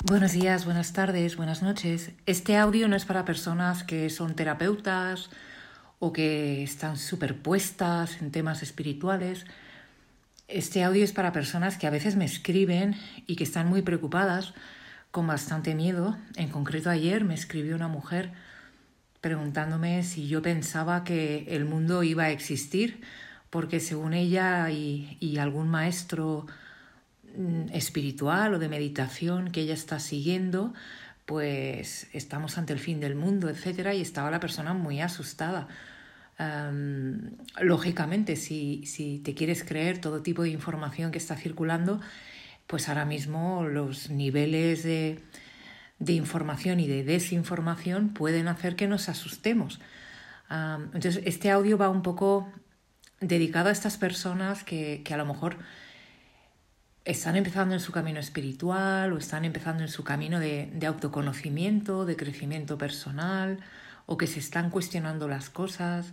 Buenos días, buenas tardes, buenas noches. Este audio no es para personas que son terapeutas o que están superpuestas en temas espirituales. Este audio es para personas que a veces me escriben y que están muy preocupadas, con bastante miedo. En concreto, ayer me escribió una mujer preguntándome si yo pensaba que el mundo iba a existir, porque según ella y algún maestro espiritual o de meditación que ella está siguiendo, pues estamos ante el fin del mundo, etcétera, y estaba la persona muy asustada. Lógicamente, si te quieres creer todo tipo de información que está circulando, pues ahora mismo los niveles de información y de desinformación pueden hacer que nos asustemos. Entonces, este audio va un poco dedicado a estas personas que a lo mejor están empezando en su camino espiritual o están empezando en su camino de autoconocimiento, de crecimiento personal, o que se están cuestionando las cosas.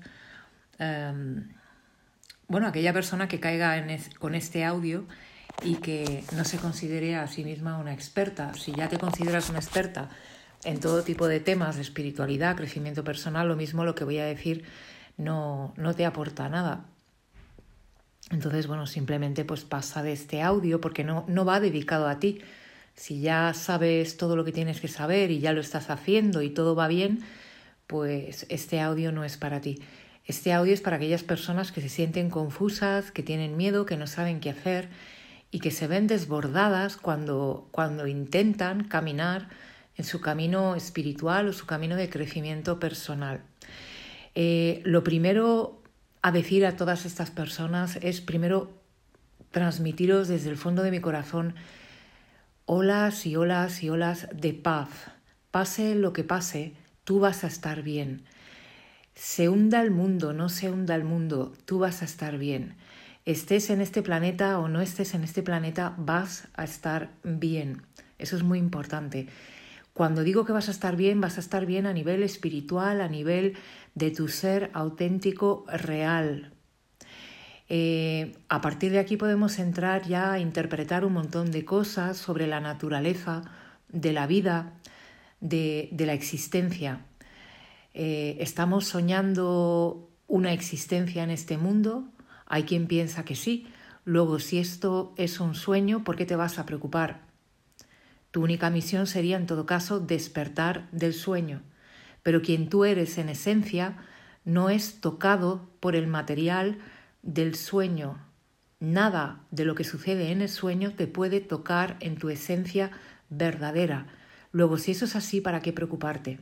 Aquella persona que caiga con este audio y que no se considere a sí misma una experta. Si ya te consideras una experta en todo tipo de temas de espiritualidad, crecimiento personal, lo mismo lo que voy a decir no te aporta nada. Entonces, simplemente pues pasa de este audio porque no va dedicado a ti. Si ya sabes todo lo que tienes que saber y ya lo estás haciendo y todo va bien, pues este audio no es para ti. Este audio es para aquellas personas que se sienten confusas, que tienen miedo, que no saben qué hacer y que se ven desbordadas cuando intentan caminar en su camino espiritual o su camino de crecimiento personal. Lo primero a decir a todas estas personas es primero transmitiros desde el fondo de mi corazón olas y olas y olas de paz. Pase lo que pase, tú vas a estar bien. Se hunda el mundo, no se hunda el mundo, tú vas a estar bien. Estés en este planeta o no estés en este planeta, vas a estar bien. Eso es muy importante. Cuando digo que vas a estar bien a nivel espiritual, a nivel de tu ser auténtico real. A partir de aquí podemos entrar ya a interpretar un montón de cosas sobre la naturaleza de la vida, de la existencia. ¿Estamos soñando una existencia en este mundo? Hay quien piensa que sí. Luego, si esto es un sueño, ¿por qué te vas a preocupar? Tu única misión sería, en todo caso, despertar del sueño. Pero quien tú eres en esencia no es tocado por el material del sueño. Nada de lo que sucede en el sueño te puede tocar en tu esencia verdadera. Luego, si eso es así, ¿para qué preocuparte?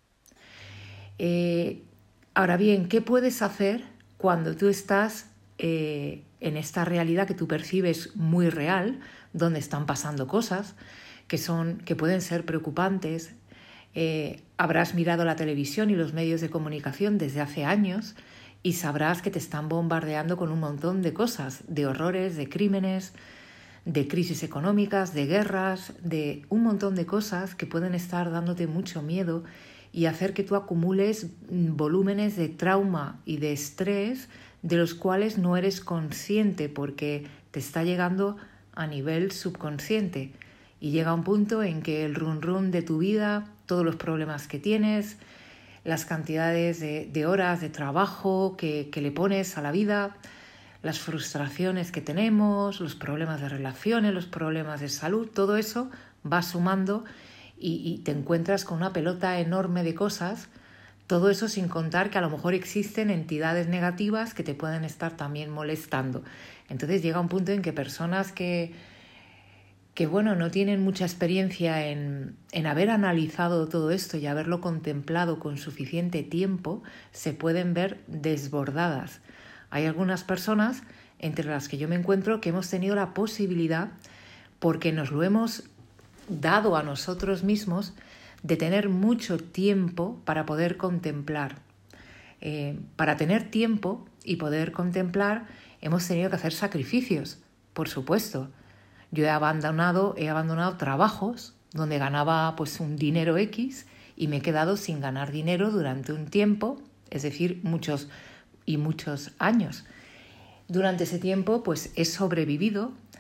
Ahora bien, ¿qué puedes hacer cuando tú estás en esta realidad que tú percibes muy real, donde están pasando cosas que pueden ser preocupantes? Habrás mirado la televisión y los medios de comunicación desde hace años y sabrás que te están bombardeando con un montón de cosas, de horrores, de crímenes, de crisis económicas, de guerras, de un montón de cosas que pueden estar dándote mucho miedo y hacer que tú acumules volúmenes de trauma y de estrés de los cuales no eres consciente porque te está llegando a nivel subconsciente. Y llega un punto en que el run de tu vida, todos los problemas que tienes, las cantidades de horas de trabajo que le pones a la vida, las frustraciones que tenemos, los problemas de relaciones, los problemas de salud, todo eso va sumando y te encuentras con una pelota enorme de cosas. Todo eso sin contar que a lo mejor existen entidades negativas que te pueden estar también molestando. Entonces llega un punto en que personas que no tienen mucha experiencia en haber analizado todo esto y haberlo contemplado con suficiente tiempo, se pueden ver desbordadas. Hay algunas personas, entre las que yo me encuentro, que hemos tenido la posibilidad, porque nos lo hemos dado a nosotros mismos, de tener mucho tiempo para poder contemplar. Para tener tiempo y poder contemplar hemos tenido que hacer sacrificios, por supuesto. Yo he abandonado trabajos donde ganaba pues un dinero X y me he quedado sin ganar dinero durante un tiempo, es decir, muchos años. Durante ese tiempo pues he sobrevivido,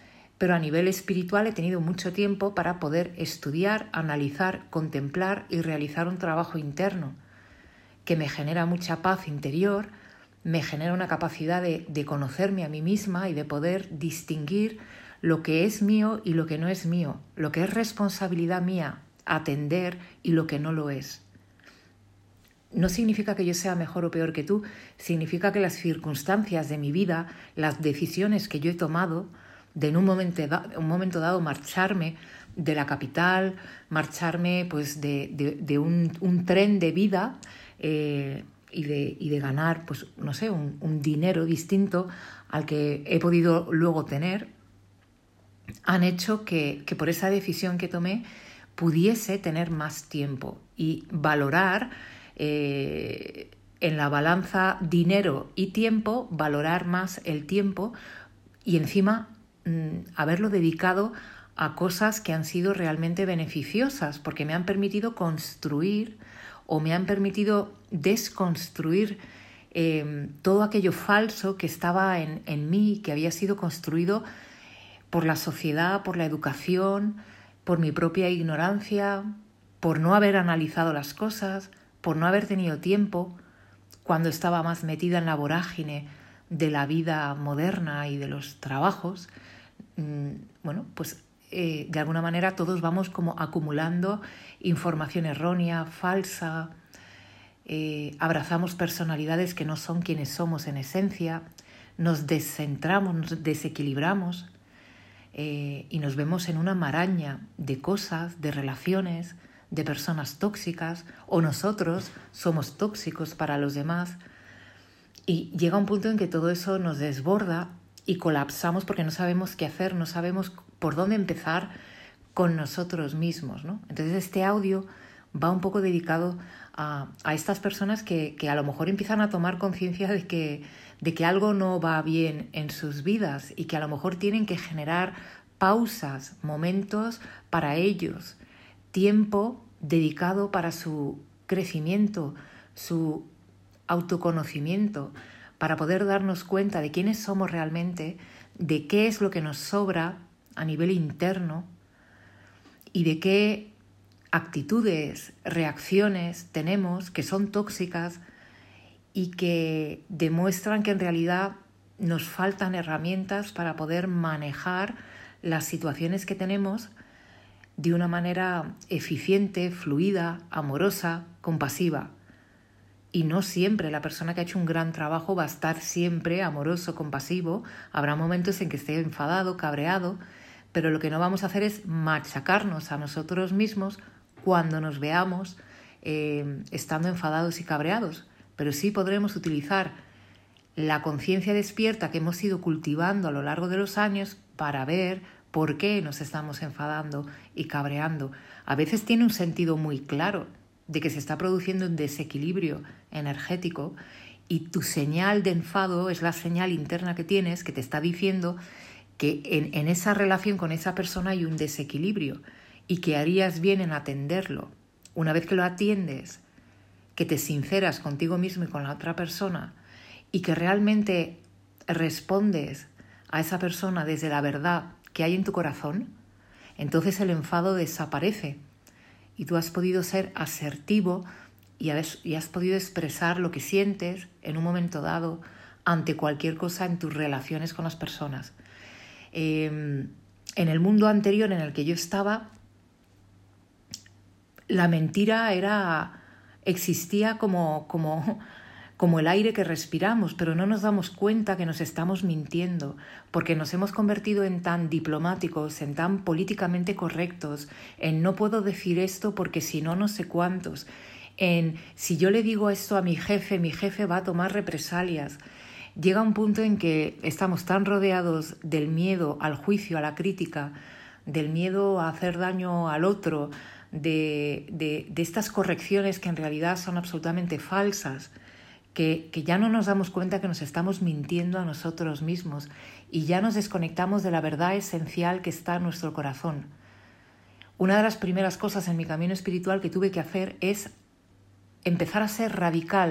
pero a nivel espiritual he tenido mucho tiempo para poder estudiar, analizar, contemplar y realizar un trabajo interno que me genera mucha paz interior, me genera una capacidad de conocerme a mí misma y de poder distinguir lo que es mío y lo que no es mío, lo que es responsabilidad mía atender y lo que no lo es. No significa que yo sea mejor o peor que tú, significa que las circunstancias de mi vida, las decisiones que yo he tomado, de en un momento dado marcharme de la capital, marcharme pues de un tren de vida y de ganar pues no sé, un dinero distinto al que he podido luego tener, han hecho que por esa decisión que tomé pudiese tener más tiempo y valorar en la balanza dinero y tiempo, valorar más el tiempo y encima haberlo dedicado a cosas que han sido realmente beneficiosas porque me han permitido construir o me han permitido desconstruir todo aquello falso que estaba en mí, que había sido construido por la sociedad, por la educación, por mi propia ignorancia, por no haber analizado las cosas, por no haber tenido tiempo cuando estaba más metida en la vorágine de la vida moderna y de los trabajos. Bueno, pues de alguna manera todos vamos como acumulando información errónea, falsa, abrazamos personalidades que no son quienes somos en esencia, nos descentramos, nos desequilibramos y nos vemos en una maraña de cosas, de relaciones, de personas tóxicas, o nosotros somos tóxicos para los demás, y llega un punto en que todo eso nos desborda y colapsamos porque no sabemos qué hacer, no sabemos por dónde empezar con nosotros mismos, ¿no? Entonces este audio va un poco dedicado a estas personas que a lo mejor empiezan a tomar conciencia de que algo no va bien en sus vidas y que a lo mejor tienen que generar pausas, momentos para ellos, tiempo dedicado para su crecimiento, su autoconocimiento, para poder darnos cuenta de quiénes somos realmente, de qué es lo que nos sobra a nivel interno y de qué actitudes, reacciones tenemos que son tóxicas y que demuestran que en realidad nos faltan herramientas para poder manejar las situaciones que tenemos de una manera eficiente, fluida, amorosa, compasiva. Y no siempre la persona que ha hecho un gran trabajo va a estar siempre amoroso, compasivo. Habrá momentos en que esté enfadado, cabreado, pero lo que no vamos a hacer es machacarnos a nosotros mismos cuando nos veamos estando enfadados y cabreados. Pero sí podremos utilizar la conciencia despierta que hemos ido cultivando a lo largo de los años para ver por qué nos estamos enfadando y cabreando. A veces tiene un sentido muy claro de que se está produciendo un desequilibrio energético y tu señal de enfado es la señal interna que tienes que te está diciendo que en esa relación con esa persona hay un desequilibrio y que harías bien en atenderlo. Una vez que lo atiendes, que te sinceras contigo mismo y con la otra persona y que realmente respondes a esa persona desde la verdad que hay en tu corazón, entonces el enfado desaparece y tú has podido ser asertivo y has podido expresar lo que sientes en un momento dado ante cualquier cosa en tus relaciones con las personas. En el mundo anterior en el que yo estaba, la mentira existía como el aire que respiramos, pero no nos damos cuenta que nos estamos mintiendo, porque nos hemos convertido en tan diplomáticos, en tan políticamente correctos, en no puedo decir esto porque si no, no sé cuántos, en si yo le digo esto a mi jefe va a tomar represalias. Llega un punto en que estamos tan rodeados del miedo al juicio, a la crítica, del miedo a hacer daño al otro, de estas correcciones que en realidad son absolutamente falsas, que ya no nos damos cuenta que nos estamos mintiendo a nosotros mismos y ya nos desconectamos de la verdad esencial que está en nuestro corazón. Una de las primeras cosas en mi camino espiritual que tuve que hacer es empezar a ser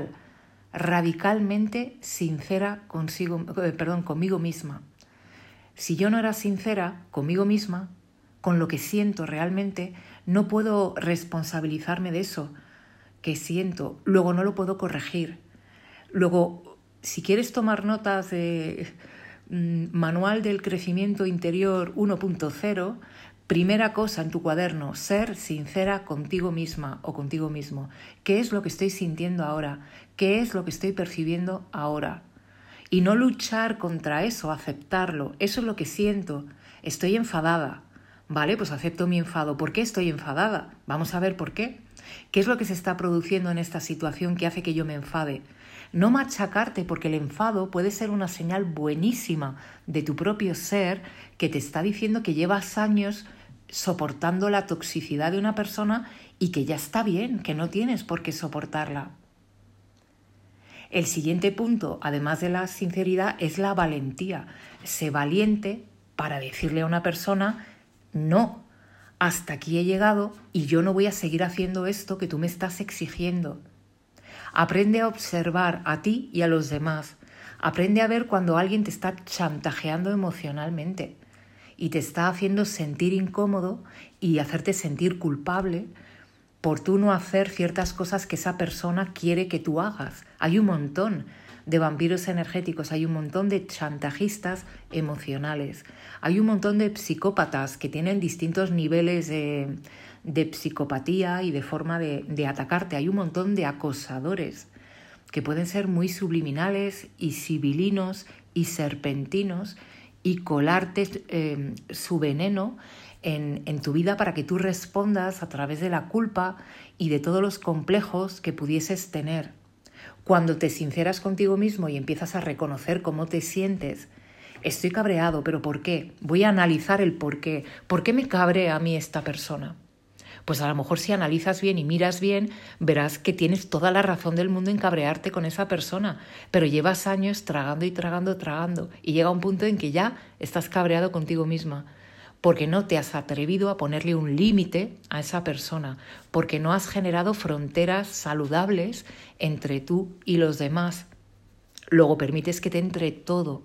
radicalmente sincera conmigo misma. Si yo no era sincera conmigo misma, con lo que siento realmente, no puedo responsabilizarme de eso que siento, luego no lo puedo corregir. Luego, si quieres tomar notas de Manual del Crecimiento Interior 1.0, primera cosa en tu cuaderno, ser sincera contigo misma o contigo mismo. ¿Qué es lo que estoy sintiendo ahora? ¿Qué es lo que estoy percibiendo ahora? Y no luchar contra eso, aceptarlo. Eso es lo que siento. Estoy enfadada. Vale, pues acepto mi enfado. ¿Por qué estoy enfadada? Vamos a ver por qué. ¿Qué es lo que se está produciendo en esta situación que hace que yo me enfade? No machacarte, porque el enfado puede ser una señal buenísima de tu propio ser que te está diciendo que llevas años soportando la toxicidad de una persona y que ya está bien, que no tienes por qué soportarla. El siguiente punto, además de la sinceridad, es la valentía. Sé valiente para decirle a una persona, no, hasta aquí he llegado y yo no voy a seguir haciendo esto que tú me estás exigiendo. Aprende a observar a ti y a los demás. Aprende a ver cuando alguien te está chantajeando emocionalmente y te está haciendo sentir incómodo y hacerte sentir culpable por tú no hacer ciertas cosas que esa persona quiere que tú hagas. Hay un montón de vampiros energéticos, hay un montón de chantajistas emocionales, hay un montón de psicópatas que tienen distintos niveles de psicopatía y de forma de atacarte. Hay un montón de acosadores que pueden ser muy subliminales y sibilinos y serpentinos y colarte su veneno en tu vida para que tú respondas a través de la culpa y de todos los complejos que pudieses tener. Cuando te sinceras contigo mismo y empiezas a reconocer cómo te sientes, estoy cabreado, ¿pero por qué? Voy a analizar el por qué. ¿Por qué me cabrea a mí esta persona? Pues a lo mejor si analizas bien y miras bien, verás que tienes toda la razón del mundo en cabrearte con esa persona, pero llevas años tragando y tragando, y llega un punto en que ya estás cabreado contigo misma, porque no te has atrevido a ponerle un límite a esa persona, porque no has generado fronteras saludables entre tú y los demás. Luego permites que te entre todo.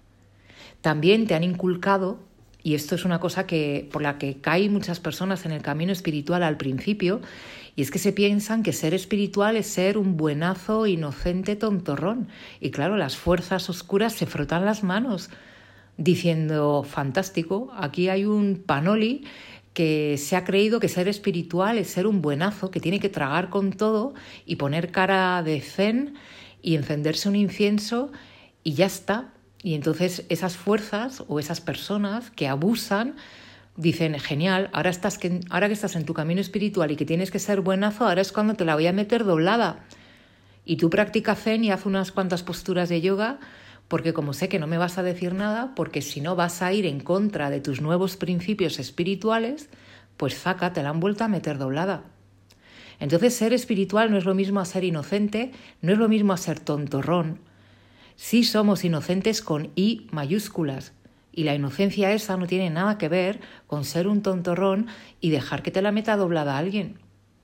También te han inculcado, y esto es una cosa por la que caen muchas personas en el camino espiritual al principio, y es que se piensan que ser espiritual es ser un buenazo, inocente, tontorrón. Y claro, las fuerzas oscuras se frotan las manos diciendo, fantástico, aquí hay un panoli que se ha creído que ser espiritual es ser un buenazo, que tiene que tragar con todo y poner cara de zen y encenderse un incienso y ya está. Y entonces esas fuerzas o esas personas que abusan dicen, genial, ahora que estás en tu camino espiritual y que tienes que ser buenazo, ahora es cuando te la voy a meter doblada. Y tú practica zen y haz unas cuantas posturas de yoga, porque como sé que no me vas a decir nada, porque si no vas a ir en contra de tus nuevos principios espirituales, pues zaca, te la han vuelto a meter doblada. Entonces ser espiritual no es lo mismo a ser inocente, no es lo mismo a ser tontorrón. Sí somos inocentes con I mayúsculas, y la inocencia esa no tiene nada que ver con ser un tontorrón y dejar que te la meta doblada a alguien.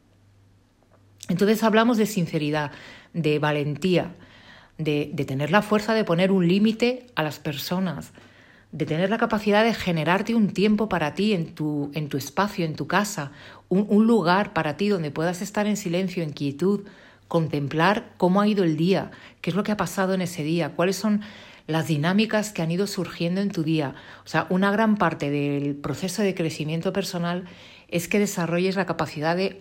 Entonces hablamos de sinceridad, de valentía, de tener la fuerza de poner un límite a las personas, de tener la capacidad de generarte un tiempo para ti en tu espacio, en tu casa, un lugar para ti donde puedas estar en silencio, en quietud, contemplar cómo ha ido el día, qué es lo que ha pasado en ese día, cuáles son las dinámicas que han ido surgiendo en tu día. O sea, una gran parte del proceso de crecimiento personal es que desarrolles la capacidad de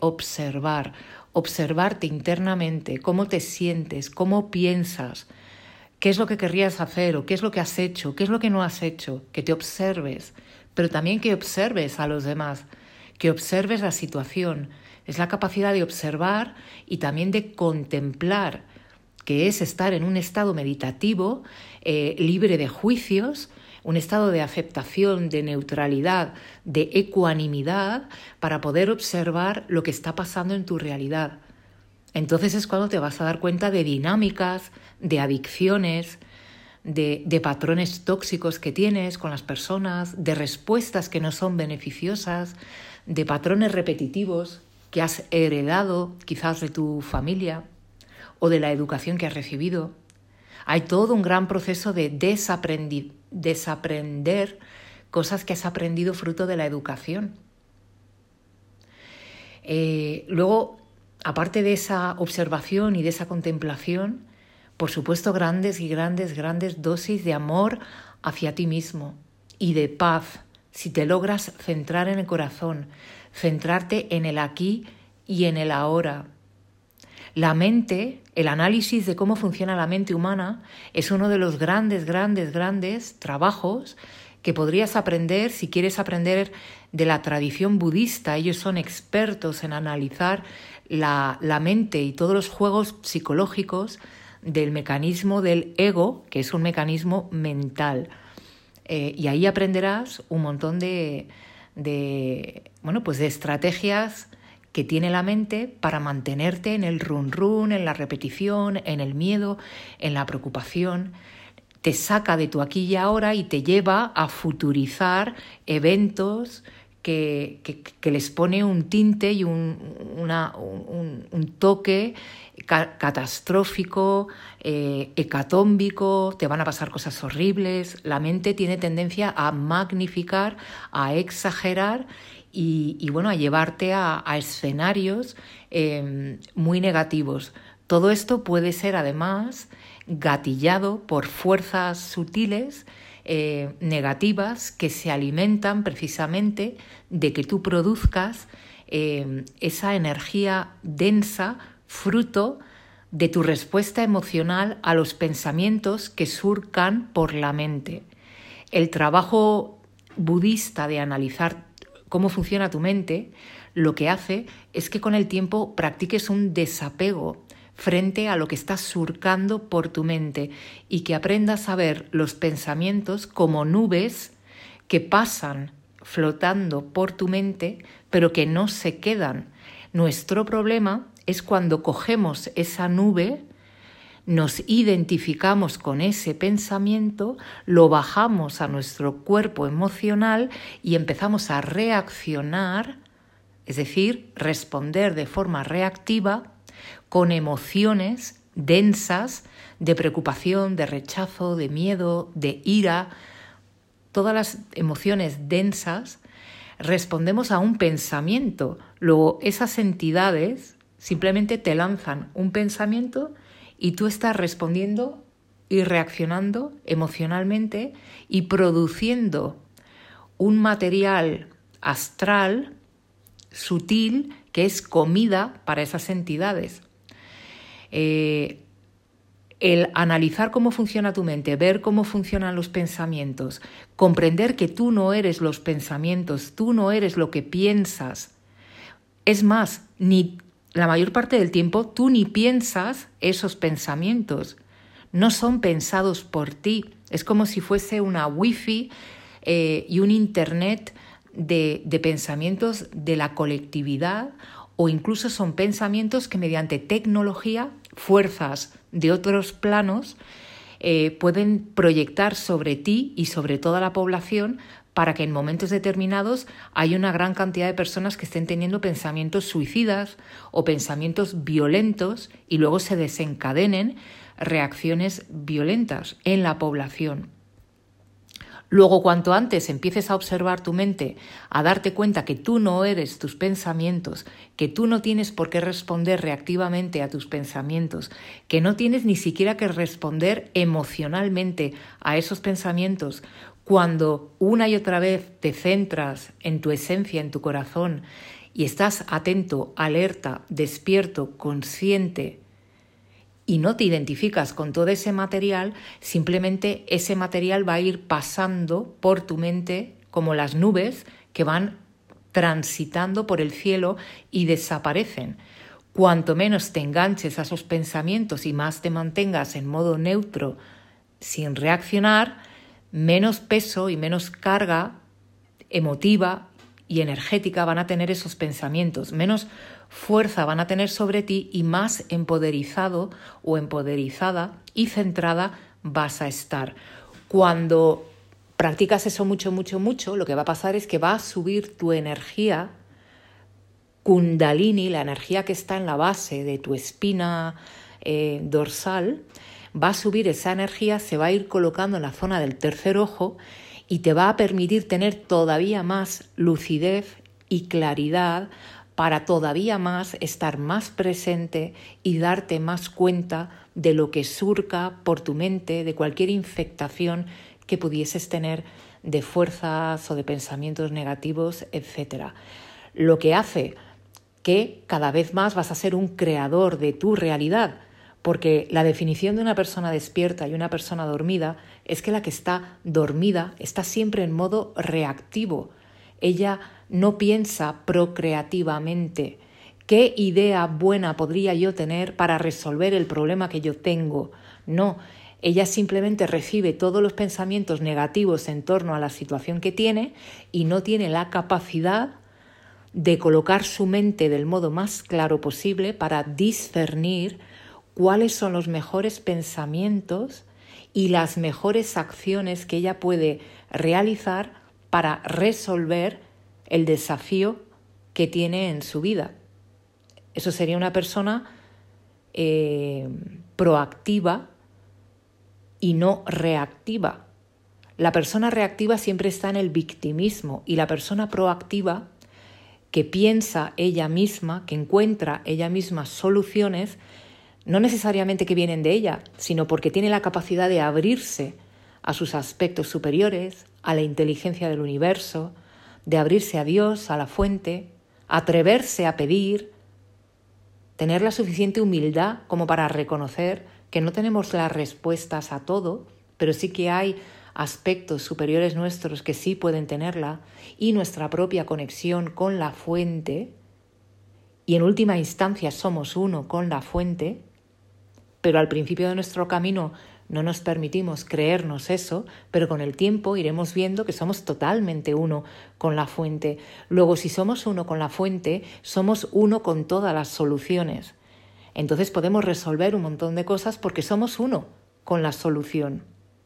observarte internamente, cómo te sientes, cómo piensas, qué es lo que querrías hacer o qué es lo que has hecho, qué es lo que no has hecho, que te observes, pero también que observes a los demás, que observes la situación. Es la capacidad de observar y también de contemplar, que es estar en un estado meditativo, libre de juicios, un estado de aceptación, de neutralidad, de ecuanimidad, para poder observar lo que está pasando en tu realidad. Entonces es cuando te vas a dar cuenta de dinámicas, de adicciones, de patrones tóxicos que tienes con las personas, de respuestas que no son beneficiosas, de patrones repetitivos que has heredado quizás de tu familia desaprender cosas que has aprendido fruto de la educación. Luego, aparte de esa observación y de esa contemplación, por supuesto, grandes dosis de amor hacia ti mismo y de paz. Si te logras centrar en el corazón, centrarte en el aquí y en el ahora. La mente, el análisis de cómo funciona la mente humana es uno de los grandes trabajos que podrías aprender si quieres aprender de la tradición budista. Ellos son expertos en analizar la mente y todos los juegos psicológicos del mecanismo del ego, que es un mecanismo mental. Y ahí aprenderás un montón de estrategias que tiene la mente para mantenerte en el run, en la repetición, en el miedo, en la preocupación. Te saca de tu aquí y ahora y te lleva a futurizar eventos que les pone un tinte y un toque catastrófico, hecatómbico, te van a pasar cosas horribles. La mente tiene tendencia a magnificar, a exagerar y a llevarte a escenarios muy negativos. Todo esto puede ser además gatillado por fuerzas sutiles negativas que se alimentan precisamente de que tú produzcas esa energía densa fruto de tu respuesta emocional a los pensamientos que surcan por la mente. El trabajo budista de analizar cómo funciona tu mente lo que hace es que con el tiempo practiques un desapego frente a lo que está surcando por tu mente y que aprendas a ver los pensamientos como nubes que pasan flotando por tu mente, pero que no se quedan. Nuestro problema es cuando cogemos esa nube, nos identificamos con ese pensamiento, lo bajamos a nuestro cuerpo emocional y empezamos a reaccionar, es decir, responder de forma reactiva con emociones densas de preocupación, de rechazo, de miedo, de ira. Todas las emociones densas respondemos a un pensamiento. Luego esas entidades simplemente te lanzan un pensamiento y tú estás respondiendo y reaccionando emocionalmente y produciendo un material astral sutil que es comida para esas entidades. El analizar cómo funciona tu mente, ver cómo funcionan los pensamientos, comprender que tú no eres los pensamientos, tú no eres lo que piensas. Es más, ni la mayor parte del tiempo tú ni piensas esos pensamientos. No son pensados por ti. Es como si fuese una wifi y un internet de pensamientos de la colectividad, o incluso son pensamientos que mediante tecnología, fuerzas de otros planos, pueden proyectar sobre ti y sobre toda la población para que en momentos determinados haya una gran cantidad de personas que estén teniendo pensamientos suicidas o pensamientos violentos y luego se desencadenen reacciones violentas en la población. Luego, cuanto antes empieces a observar tu mente, a darte cuenta que tú no eres tus pensamientos, que tú no tienes por qué responder reactivamente a tus pensamientos, que no tienes ni siquiera que responder emocionalmente a esos pensamientos, cuando una y otra vez te centras en tu esencia, en tu corazón, y estás atento, alerta, despierto, consciente, y no te identificas con todo ese material, simplemente ese material va a ir pasando por tu mente como las nubes que van transitando por el cielo y desaparecen. Cuanto menos te enganches a esos pensamientos y más te mantengas en modo neutro, sin reaccionar, menos peso y menos carga emotiva y energética van a tener esos pensamientos, menos fuerza van a tener sobre ti y más empoderizado o empoderizada y centrada vas a estar. Cuando practicas eso mucho, lo que va a pasar es que va a subir tu energía Kundalini, la energía que está en la base de tu espina dorsal, va a subir esa energía, se va a ir colocando en la zona del tercer ojo y te va a permitir tener todavía más lucidez y claridad para todavía más estar más presente y darte más cuenta de lo que surca por tu mente, de cualquier infectación que pudieses tener de fuerzas o de pensamientos negativos, etc. Lo que hace que cada vez más vas a ser un creador de tu realidad, porque la definición de una persona despierta y una persona dormida es que la que está dormida está siempre en modo reactivo. Ella no piensa procreativamente. ¿Qué idea buena podría yo tener para resolver el problema que yo tengo? No, ella simplemente recibe todos los pensamientos negativos en torno a la situación que tiene y no tiene la capacidad de colocar su mente del modo más claro posible para discernir cuáles son los mejores pensamientos y las mejores acciones que ella puede realizar para resolver el desafío que tiene en su vida. Eso sería una persona proactiva y no reactiva. La persona reactiva siempre está en el victimismo y la persona proactiva, que piensa ella misma, que encuentra ella misma soluciones, no necesariamente que vienen de ella, sino porque tiene la capacidad de abrirse a sus aspectos superiores, a la inteligencia del universo, de abrirse a Dios, a la fuente, atreverse a pedir, tener la suficiente humildad como para reconocer que no tenemos las respuestas a todo, pero sí que hay aspectos superiores nuestros que sí pueden tenerla, y nuestra propia conexión con la fuente, y en última instancia somos uno con la fuente, pero al principio de nuestro camino no nos permitimos creernos eso, pero con el tiempo iremos viendo que somos totalmente uno con la fuente. Luego, si somos uno con la fuente, somos uno con todas las soluciones. Entonces podemos resolver un montón de cosas porque somos uno con la solución.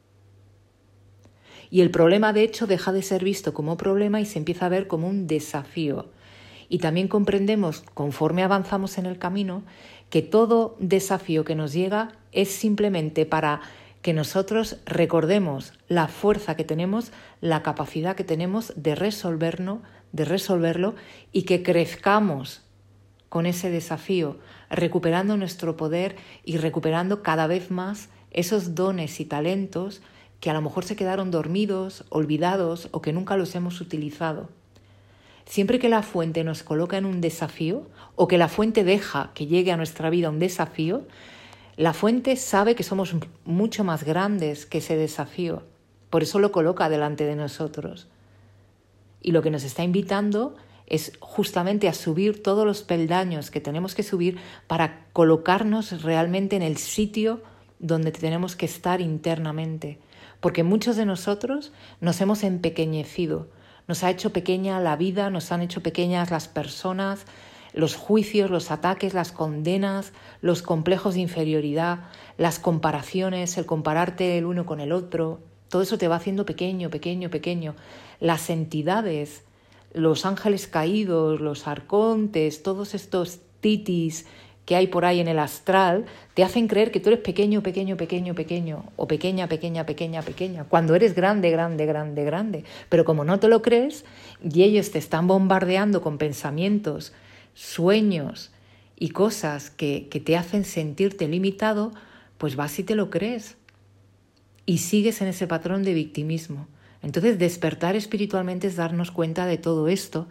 Y el problema, de hecho, deja de ser visto como problema y se empieza a ver como un desafío. Y también comprendemos, conforme avanzamos en el camino, que todo desafío que nos llega es simplemente para que nosotros recordemos la fuerza que tenemos, la capacidad que tenemos de resolverlo y que crezcamos con ese desafío, recuperando nuestro poder y recuperando cada vez más esos dones y talentos que a lo mejor se quedaron dormidos, olvidados o que nunca los hemos utilizado. Siempre que la fuente nos coloca en un desafío o que la fuente deja que llegue a nuestra vida un desafío, la fuente sabe que somos mucho más grandes que ese desafío. Por eso lo coloca delante de nosotros. Y lo que nos está invitando es justamente a subir todos los peldaños que tenemos que subir para colocarnos realmente en el sitio donde tenemos que estar internamente. Porque muchos de nosotros nos hemos empequeñecido. Nos ha hecho pequeña la vida, nos han hecho pequeñas las personas, los juicios, los ataques, las condenas, los complejos de inferioridad, las comparaciones, el compararte el uno con el otro. Todo eso te va haciendo pequeño, pequeño, pequeño. Las entidades, los ángeles caídos, los arcontes, todos estos titis que hay por ahí en el astral, te hacen creer que tú eres pequeño, pequeño, pequeño, pequeño, o pequeña, pequeña, pequeña, pequeña, cuando eres grande, grande, grande, grande. Pero como no te lo crees y ellos te están bombardeando con pensamientos, sueños y cosas que te hacen sentirte limitado, pues vas y te lo crees y sigues en ese patrón de victimismo. Entonces, despertar espiritualmente es darnos cuenta de todo esto,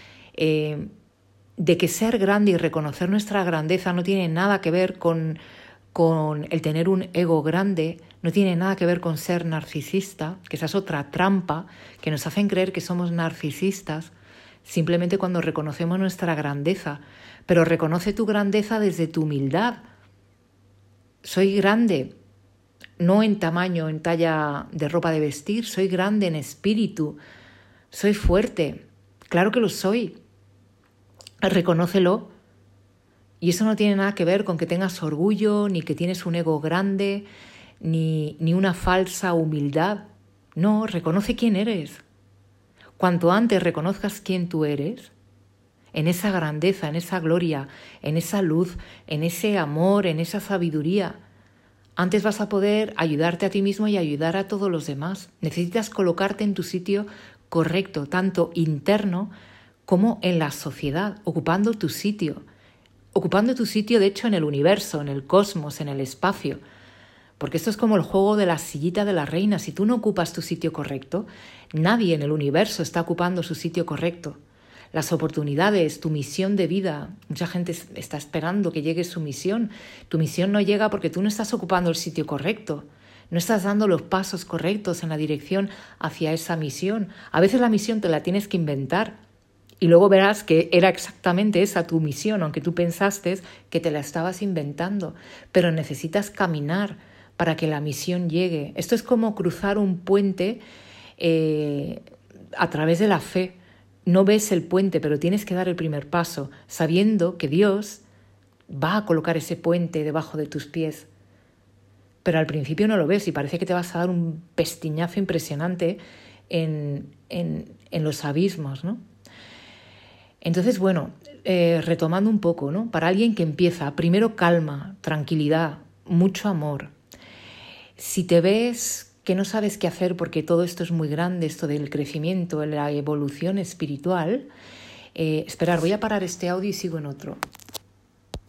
de que ser grande y reconocer nuestra grandeza no tiene nada que ver con el tener un ego grande, no tiene nada que ver con ser narcisista, que esa es otra trampa que nos hacen creer que somos narcisistas, simplemente cuando reconocemos nuestra grandeza. Pero reconoce tu grandeza desde tu humildad. Soy grande, no en tamaño, en talla de ropa de vestir, soy grande en espíritu, soy fuerte, claro que lo soy. Reconócelo. Y eso no tiene nada que ver con que tengas orgullo, ni que tienes un ego grande, ni una falsa humildad. No, reconoce quién eres. Cuanto antes reconozcas quién tú eres, en esa grandeza, en esa gloria, en esa luz, en ese amor, en esa sabiduría, antes vas a poder ayudarte a ti mismo y ayudar a todos los demás. Necesitas colocarte en tu sitio correcto, tanto interno como en la sociedad, ocupando tu sitio. Ocupando tu sitio, de hecho, en el universo, en el cosmos, en el espacio. Porque esto es como el juego de la sillita de la reina. Si tú no ocupas tu sitio correcto, nadie en el universo está ocupando su sitio correcto. Las oportunidades, tu misión de vida, mucha gente está esperando que llegue su misión. Tu misión no llega porque tú no estás ocupando el sitio correcto. No estás dando los pasos correctos en la dirección hacia esa misión. A veces la misión te la tienes que inventar y luego verás que era exactamente esa tu misión, aunque tú pensaste que te la estabas inventando. Pero necesitas caminar para que la misión llegue. Esto es como cruzar un puente a través de la fe. No ves el puente, pero tienes que dar el primer paso, sabiendo que Dios va a colocar ese puente debajo de tus pies. Pero al principio no lo ves y parece que te vas a dar un pestiñazo impresionante en los abismos, ¿no? Entonces, bueno, retomando un poco, ¿no? Para alguien que empieza, primero calma, tranquilidad, mucho amor. Si te ves que no sabes qué hacer porque todo esto es muy grande, esto del crecimiento, la evolución espiritual, esperar, voy a parar este audio y sigo en otro.